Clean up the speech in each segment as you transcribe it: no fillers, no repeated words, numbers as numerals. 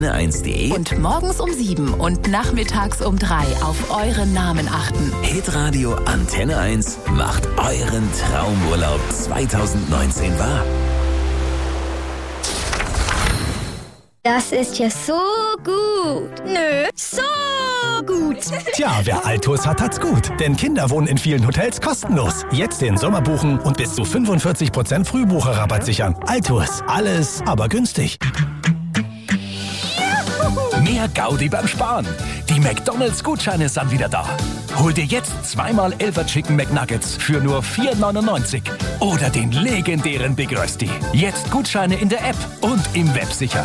1.de und morgens um 7 und nachmittags um 3 auf euren Namen achten. Hitradio Antenne 1 macht euren Traumurlaub 2019 wahr. Das ist ja so gut. Nö, so gut. Tja, wer Altus hat, hat's gut. Denn Kinder wohnen in vielen Hotels kostenlos. Jetzt den Sommer buchen und bis zu 45% Frühbucherrabatt sichern. Altus, alles, aber günstig. Mehr Gaudi beim Sparen. Die McDonald's-Gutscheine sind wieder da. Hol dir jetzt 2x 11er Chicken McNuggets für nur 4,99. Oder den legendären Big Rösti. Jetzt Gutscheine in der App und im Web sichern.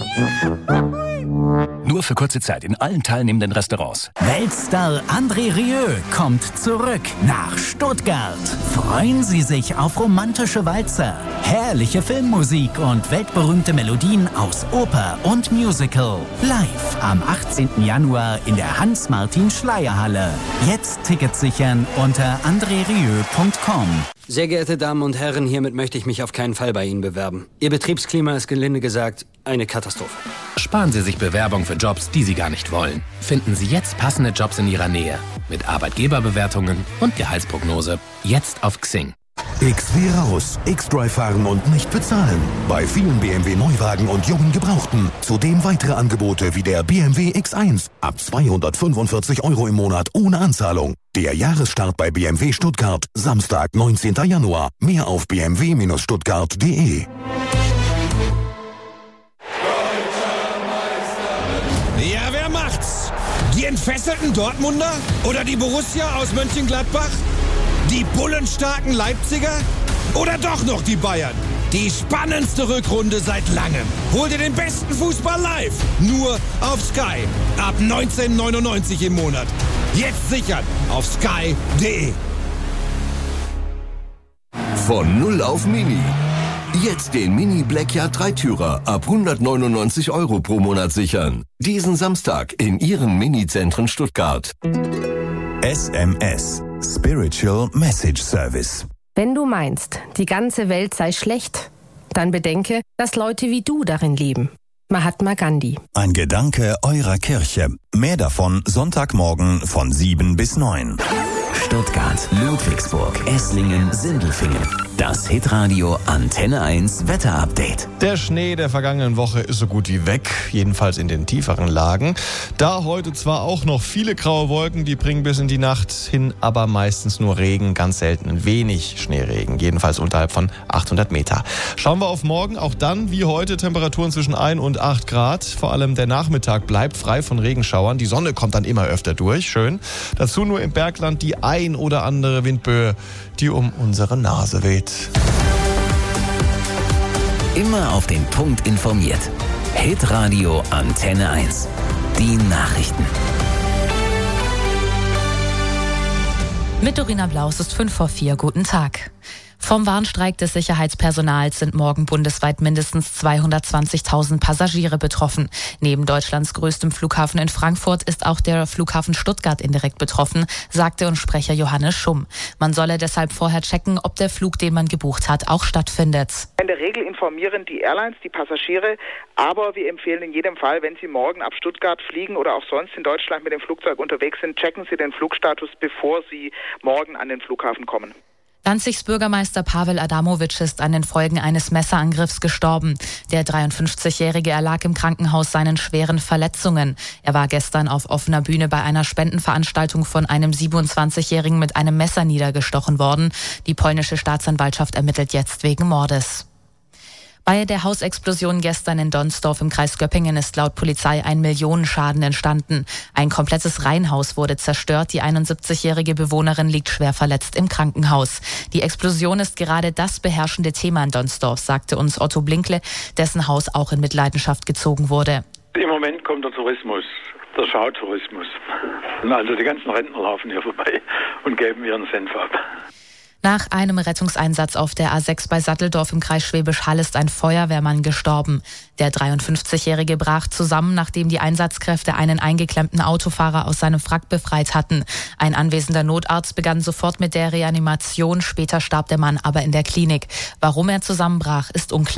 Nur für kurze Zeit in allen teilnehmenden Restaurants. Weltstar André Rieu kommt zurück nach Stuttgart. Freuen Sie sich auf romantische Walzer, herrliche Filmmusik und weltberühmte Melodien aus Oper und Musical. Live am 18. Januar in der Hans-Martin-Schleyer-Halle. Jetzt Tickets sichern unter andrerieu.com. Sehr geehrte Damen und Herren, hiermit möchte ich mich auf keinen Fall bei Ihnen bewerben. Ihr Betriebsklima ist gelinde gesagt eine Katastrophe. Sparen Sie sich Bewerbung für Jobs, die Sie gar nicht wollen. Finden Sie jetzt passende Jobs in Ihrer Nähe. Mit Arbeitgeberbewertungen und Gehaltsprognose. Jetzt auf Xing. XW raus, X-Drive fahren und nicht bezahlen. Bei vielen BMW Neuwagen und jungen Gebrauchten. Zudem weitere Angebote wie der BMW X1 ab 245 € im Monat ohne Anzahlung. Der Jahresstart bei BMW Stuttgart, Samstag, 19. Januar. Mehr auf bmw-stuttgart.de. Ja, wer macht's? Die entfesselten Dortmunder? Oder die Borussia aus Mönchengladbach? Die bullenstarken Leipziger? Oder doch noch die Bayern? Die spannendste Rückrunde seit langem. Hol dir den besten Fußball live. Nur auf Sky. Ab 19,99 im Monat. Jetzt sichern auf sky.de. Von 0 auf Mini. Jetzt den Mini Blackjack 3-Türer ab 199 € pro Monat sichern. Diesen Samstag in Ihren Mini-Zentren Stuttgart. SMS. Spiritual Message Service. Wenn du meinst, die ganze Welt sei schlecht, dann bedenke, dass Leute wie du darin leben. Mahatma Gandhi. Ein Gedanke eurer Kirche. Mehr davon Sonntagmorgen von 7 bis 9. Stuttgart, Ludwigsburg, Esslingen, Sindelfingen. Das Hitradio Antenne 1 Wetterupdate. Der Schnee der vergangenen Woche ist so gut wie weg, jedenfalls in den tieferen Lagen. Da heute zwar auch noch viele graue Wolken, die bringen bis in die Nacht hin, aber meistens nur Regen, ganz selten ein wenig Schneeregen, jedenfalls unterhalb von 800 Meter. Schauen wir auf morgen, auch dann wie heute Temperaturen zwischen 1 und 8 Grad. Vor allem der Nachmittag bleibt frei von Regenschauern, die Sonne kommt dann immer öfter durch, schön. Dazu nur im Bergland die ein oder andere Windböe, die um unsere Nase weht. Immer auf den Punkt informiert. Hitradio Antenne 1. Die Nachrichten. Mit Dorina Blaus ist 5:04. Guten Tag. Vom Warnstreik des Sicherheitspersonals sind morgen bundesweit mindestens 220.000 Passagiere betroffen. Neben Deutschlands größtem Flughafen in Frankfurt ist auch der Flughafen Stuttgart indirekt betroffen, sagte uns Sprecher Johannes Schumm. Man solle deshalb vorher checken, ob der Flug, den man gebucht hat, auch stattfindet. In der Regel informieren die Airlines die Passagiere, aber wir empfehlen in jedem Fall, wenn Sie morgen ab Stuttgart fliegen oder auch sonst in Deutschland mit dem Flugzeug unterwegs sind, checken Sie den Flugstatus, bevor Sie morgen an den Flughafen kommen. Danzigs Bürgermeister Pavel Adamovic ist an den Folgen eines Messerangriffs gestorben. Der 53-Jährige erlag im Krankenhaus seinen schweren Verletzungen. Er war gestern auf offener Bühne bei einer Spendenveranstaltung von einem 27-Jährigen mit einem Messer niedergestochen worden. Die polnische Staatsanwaltschaft ermittelt jetzt wegen Mordes. Bei der Hausexplosion gestern in Donsdorf im Kreis Göppingen ist laut Polizei ein Millionenschaden entstanden. Ein komplettes Reihenhaus wurde zerstört. Die 71-jährige Bewohnerin liegt schwer verletzt im Krankenhaus. Die Explosion ist gerade das beherrschende Thema in Donsdorf, sagte uns Otto Blinkle, dessen Haus auch in Mitleidenschaft gezogen wurde. Im Moment kommt der Tourismus, der Schautourismus. Also die ganzen Rentner laufen hier vorbei und geben ihren Senf ab. Nach einem Rettungseinsatz auf der A6 bei Satteldorf im Kreis Schwäbisch Hall ist ein Feuerwehrmann gestorben. Der 53-Jährige brach zusammen, nachdem die Einsatzkräfte einen eingeklemmten Autofahrer aus seinem Wrack befreit hatten. Ein anwesender Notarzt begann sofort mit der Reanimation. Später starb der Mann aber in der Klinik. Warum er zusammenbrach, ist unklar.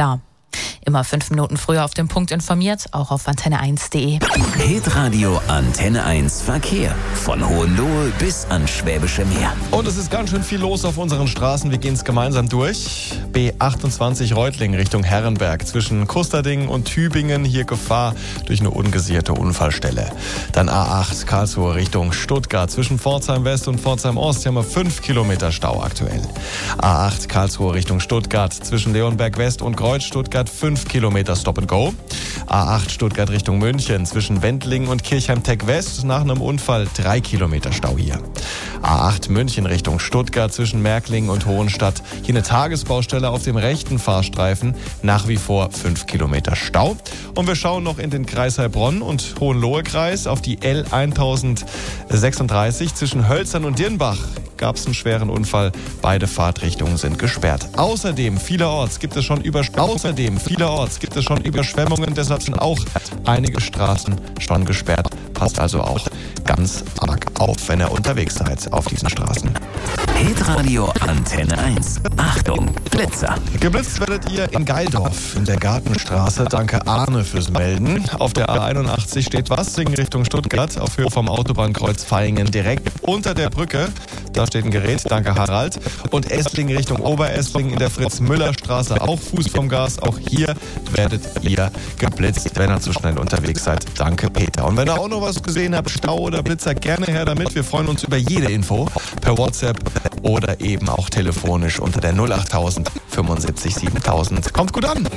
Immer 5 Minuten früher auf den Punkt informiert, auch auf antenne1.de. Hitradio Antenne 1 Verkehr. Von Hohenlohe bis ans Schwäbische Meer. Und es ist ganz schön viel los auf unseren Straßen. Wir gehen es gemeinsam durch. B28 Reutlingen Richtung Herrenberg. Zwischen Kusterdingen und Tübingen hier Gefahr durch eine ungesicherte Unfallstelle. Dann A8 Karlsruhe Richtung Stuttgart. Zwischen Pforzheim West und Pforzheim Ost hier haben wir 5 Kilometer Stau aktuell. A8 Karlsruhe Richtung Stuttgart. Zwischen Leonberg West und Kreuz Stuttgart 5 Kilometer Stop and Go. A8 Stuttgart Richtung München. Zwischen Wendlingen und Kirchheim-Tech West nach einem Unfall 3 Kilometer Stau hier. A8 München Richtung Stuttgart zwischen Märklingen und Hohenstadt. Hier eine Tagesbaustelle auf dem rechten Fahrstreifen. Nach wie vor 5 Kilometer Stau. Und wir schauen noch in den Kreis Heilbronn und Hohenlohe-Kreis auf die L1036 zwischen Hölzern und Dirnbach. Gab es einen schweren Unfall. Beide Fahrtrichtungen sind gesperrt. Außerdem vielerorts gibt es schon Überschwemmungen. Deshalb sind auch einige Straßen schon gesperrt. Passt also auch ganz arg auf, wenn ihr unterwegs seid auf diesen Straßen. Hitradio Antenne 1. Achtung, Blitzer. Geblitzt werdet ihr in Geildorf in der Gartenstraße. Danke Arne fürs Melden. Auf der A81 steht Wassingen Richtung Stuttgart auf Höhe vom Autobahnkreuz Vaihingen direkt unter der Brücke. Da steht ein Gerät. Danke Harald. Und Esslingen Richtung Oberesslingen in der Fritz-Müller-Straße auch Fuß vom Gas. Auch hier werdet ihr geblitzt, wenn ihr zu schnell unterwegs seid. Danke Peter. Und wenn ihr auch noch was gesehen habt, Stau oder Blitzer, gerne her damit. Wir freuen uns über jede Info per WhatsApp oder eben auch telefonisch unter der 08000 75 7000. Kommt gut an!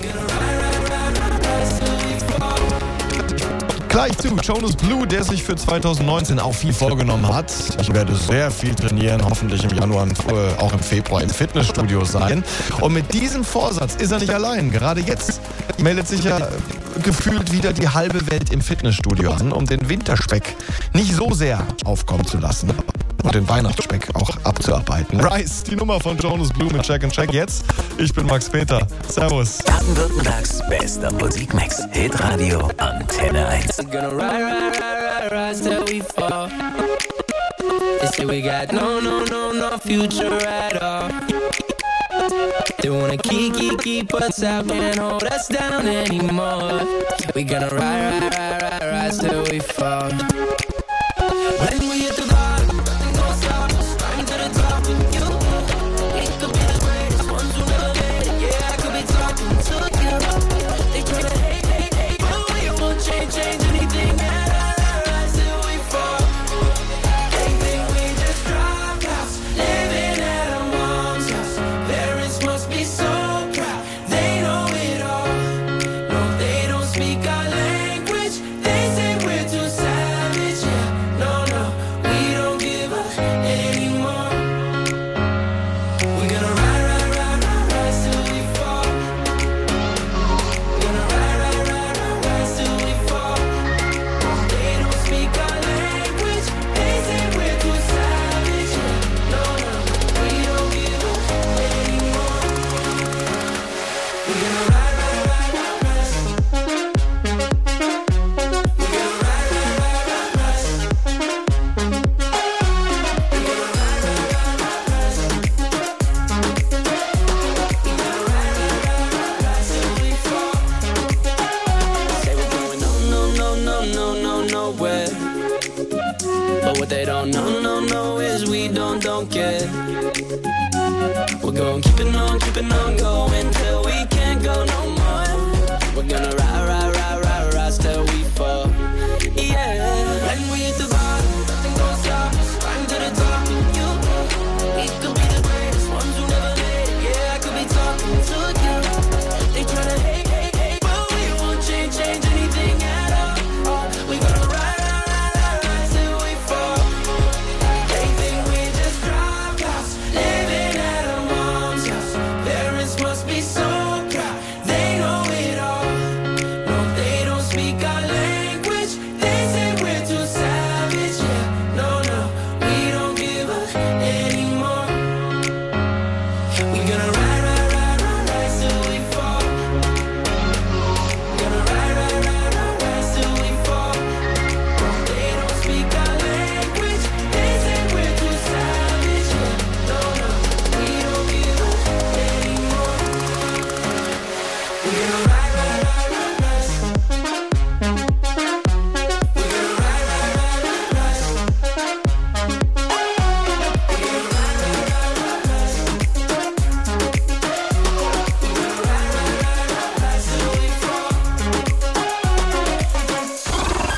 Gleich zu Jonas Blue, der sich für 2019 auch viel vorgenommen hat. Ich werde sehr viel trainieren, hoffentlich im Januar und auch im Februar im Fitnessstudio sein. Und mit diesem Vorsatz ist er nicht allein. Gerade jetzt meldet sich ja gefühlt wieder die halbe Welt im Fitnessstudio an, um den Winterspeck nicht so sehr aufkommen zu lassen und den Weihnachtsspeck auch abzuarbeiten. Rise, die Nummer von Jonas Blue mit Check and Check jetzt. Ich bin Max Peter. Servus. Baden-Württembergs bester Musikmix. Hitradio Antenne 1. Rise till we fall. They say we got no future at all. They wanna keep us out, can't hold us down anymore. We gonna rise till we fall. When we hit the bottom, nothing gon' stop us. Climb to the top with you. It could be the greatest ones who never made it. Yeah, I could be talking to you. They try to hate, but we won't change anything. Rise till we fall. They think we just dropped out, living at our mom's house. Parents must be so proud, they know it all. No, they don't speak our language. They say we're too savage. Yeah, no, we don't give up anymore. We're gonna rise till we fall. We're gonna rise till we fall. They don't speak our language. They say we're too savage. Yeah, no, we don't give up anymore. We're gonna rise. Say we're going nowhere. But what they don't know is we don't care. We're going keeping on going till we can't go no more. We're gonna ride.